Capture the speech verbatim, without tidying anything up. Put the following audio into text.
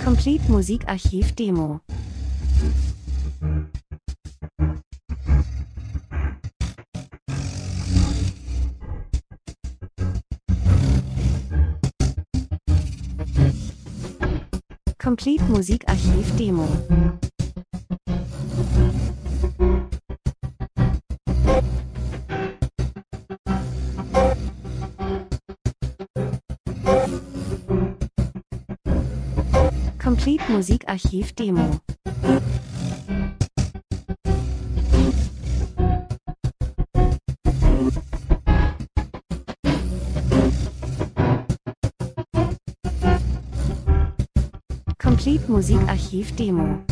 Complete Musikarchiv Demo. Complete Musikarchiv Demo. Complete Musikarchiv Demo. Complete Musikarchiv Demo.